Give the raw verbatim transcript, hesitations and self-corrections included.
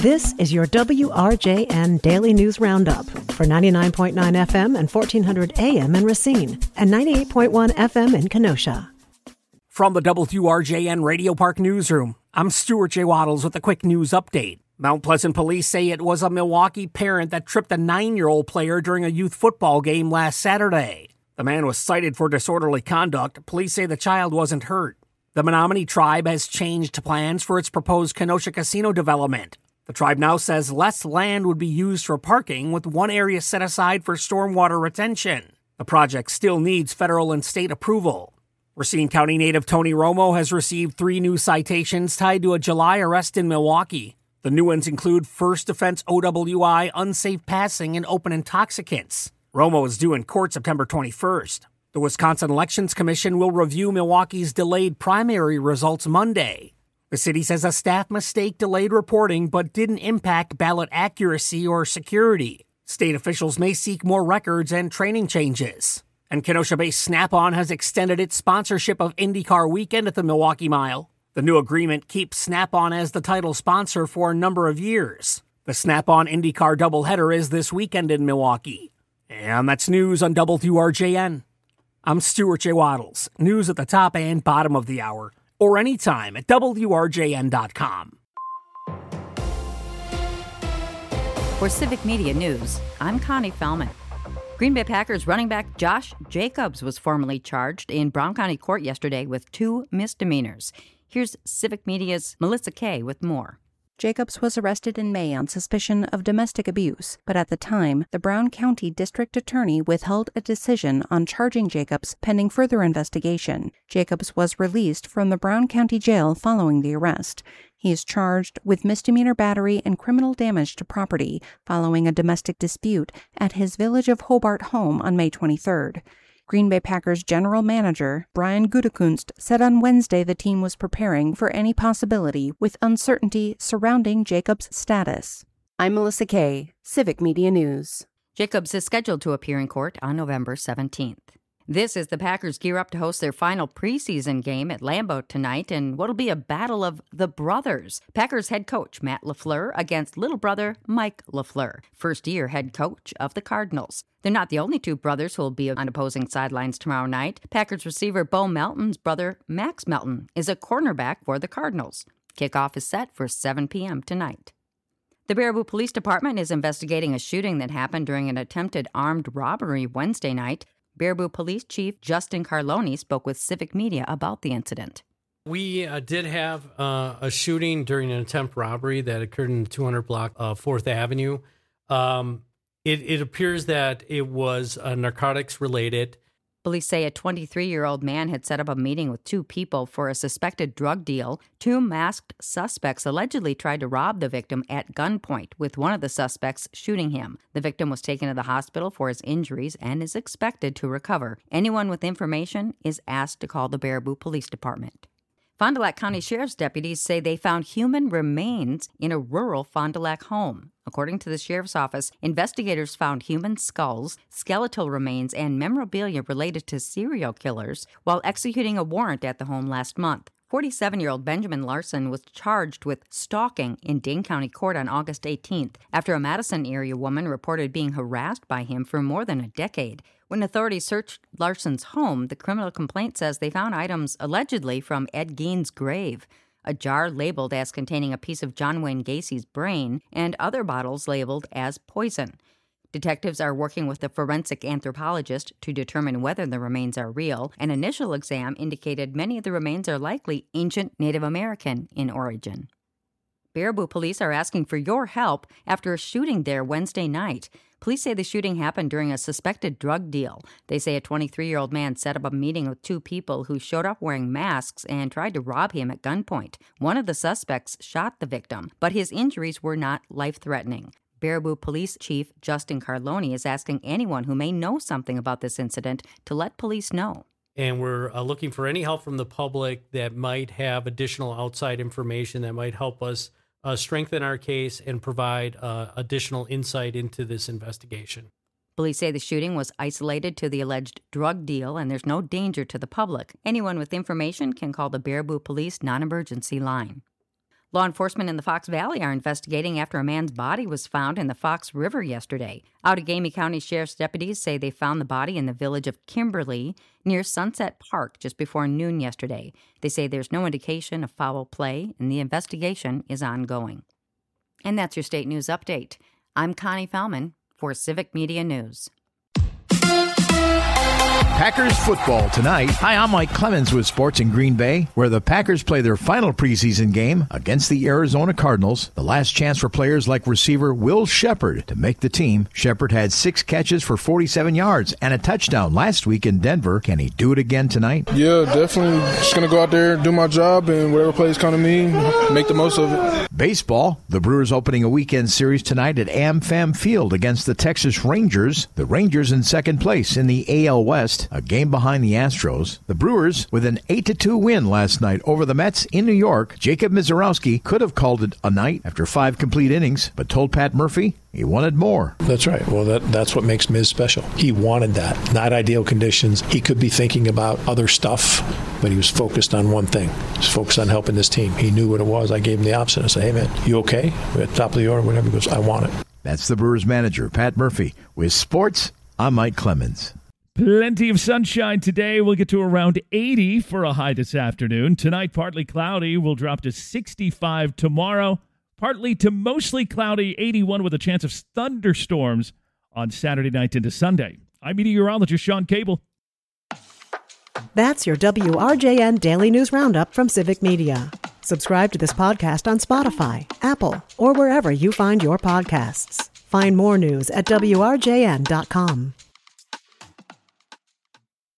This is your W R J N Daily News Roundup for ninety-nine point nine F M and fourteen hundred A M in Racine and ninety-eight point one F M in Kenosha. From the W R J N Radio Park Newsroom, I'm Stuart J. Waddles with a quick news update. Mount Pleasant police say it was a Milwaukee parent that tripped a nine-year-old player during a youth football game last Saturday. The man was cited for disorderly conduct. Police say the child wasn't hurt. The Menominee tribe has changed plans for its proposed Kenosha casino development. The tribe now says less land would be used for parking, with one area set aside for stormwater retention. The project still needs federal and state approval. Racine County native Tony Romo has received three new citations tied to a July arrest in Milwaukee. The new ones include first offense O W I, unsafe passing, and open intoxicants. Romo is due in court September twenty-first. The Wisconsin Elections Commission will review Milwaukee's delayed primary results Monday. The city says a staff mistake delayed reporting but didn't impact ballot accuracy or security. State officials may seek more records and training changes. And Kenosha-based Snap-on has extended its sponsorship of IndyCar weekend at the Milwaukee Mile. The new agreement keeps Snap-on as the title sponsor for a number of years. The Snap-on IndyCar doubleheader is this weekend in Milwaukee. And that's news on W R J N. I'm Stuart J. Waddles. News at the top and bottom of the hour, or anytime at W R J N dot com. For Civic Media News, I'm Connie Fellman. Green Bay Packers running back Josh Jacobs was formally charged in Brown County Court yesterday with two misdemeanors. Here's Civic Media's Melissa Kay with more. Jacobs was arrested in May on suspicion of domestic abuse, but at the time, the Brown County District Attorney withheld a decision on charging Jacobs pending further investigation. Jacobs was released from the Brown County Jail following the arrest. He is charged with misdemeanor battery and criminal damage to property following a domestic dispute at his Village of Hobart home on May twenty-third. Green Bay Packers general manager Brian Gutekunst said on Wednesday the team was preparing for any possibility with uncertainty surrounding Jacobs' status. I'm Melissa Kay, Civic Media News. Jacobs is scheduled to appear in court on November seventeenth. This is the Packers gear up to host their final preseason game at Lambeau tonight in what'll be a battle of the brothers. Packers head coach Matt LaFleur against little brother Mike LaFleur, first-year head coach of the Cardinals. They're not the only two brothers who will be on opposing sidelines tomorrow night. Packers receiver Bo Melton's brother Max Melton is a cornerback for the Cardinals. Kickoff is set for seven p.m. tonight. The Baraboo Police Department is investigating a shooting that happened during an attempted armed robbery Wednesday night. Baraboo Police Chief Justin Carloni spoke with Civic Media about the incident. We uh, did have uh, a shooting during an attempt robbery that occurred in the two hundred block of fourth Avenue. Um, it, it appears that it was uh, narcotics related. Police say a twenty-three-year-old man had set up a meeting with two people for a suspected drug deal. Two masked suspects allegedly tried to rob the victim at gunpoint, with one of the suspects shooting him. The victim was taken to the hospital for his injuries and is expected to recover. Anyone with information is asked to call the Baraboo Police Department. Fond du Lac County Sheriff's deputies say they found human remains in a rural Fond du Lac home. According to the Sheriff's Office, investigators found human skulls, skeletal remains, and memorabilia related to serial killers while executing a warrant at the home last month. forty-seven-year-old Benjamin Larson was charged with stalking in Dane County Court on August eighteenth after a Madison area woman reported being harassed by him for more than a decade. When authorities searched Larson's home, the criminal complaint says they found items allegedly from Ed Gein's grave, a jar labeled as containing a piece of John Wayne Gacy's brain, and other bottles labeled as poison. Detectives are working with a forensic anthropologist to determine whether the remains are real. An initial exam indicated many of the remains are likely ancient Native American in origin. Baraboo police are asking for your help after a shooting there Wednesday night. Police say the shooting happened during a suspected drug deal. They say a twenty-three-year-old man set up a meeting with two people who showed up wearing masks and tried to rob him at gunpoint. One of the suspects shot the victim, but his injuries were not life-threatening. Baraboo Police Chief Justin Carloni is asking anyone who may know something about this incident to let police know. And we're uh, looking for any help from the public that might have additional outside information that might help us uh, strengthen our case and provide uh, additional insight into this investigation. Police say the shooting was isolated to the alleged drug deal and there's no danger to the public. Anyone with information can call the Baraboo Police non-emergency line. Law enforcement in the Fox Valley are investigating after a man's body was found in the Fox River yesterday. Outagamie County Sheriff's deputies say they found the body in the village of Kimberly near Sunset Park just before noon yesterday. They say there's no indication of foul play and the investigation is ongoing. And that's your state news update. I'm Connie Fellman for Civic Media News. Packers football tonight. Hi, I'm Mike Clemens with Sports in Green Bay, where the Packers play their final preseason game against the Arizona Cardinals. The last chance for players like receiver Will Shepard to make the team. Shepard had six catches for forty-seven yards and a touchdown last week in Denver. Can he do it again tonight? Yeah, definitely. Just going to go out there, do my job, and whatever plays come to me, make the most of it. Baseball. The Brewers opening a weekend series tonight at AmFam Field against the Texas Rangers. The Rangers in second place in the A L West, a game behind the Astros. The Brewers with an eight to two win last night over the Mets in New York. Jacob Misiorowski could have called it a night after five complete innings, but told Pat Murphy he wanted more. That's right. Well, that, that's what makes Miz special. He wanted that. Not ideal conditions. He could be thinking about other stuff, but he was focused on one thing. He was focused on helping this team. He knew what it was. I gave him the option. I said, hey, man, you okay? We're at the top of the order, whatever. He goes, I want it. That's the Brewers manager, Pat Murphy. With sports, I'm Mike Clemens. Plenty of sunshine today. We'll get to around eighty for a high this afternoon. Tonight, partly cloudy. We'll drop to sixty-five tomorrow. Partly to mostly cloudy, eighty-one with a chance of thunderstorms on Saturday night into Sunday. I'm meteorologist Sean Cable. That's your W R J N Daily News Roundup from Civic Media. Subscribe to this podcast on Spotify, Apple, or wherever you find your podcasts. Find more news at W R J N dot com.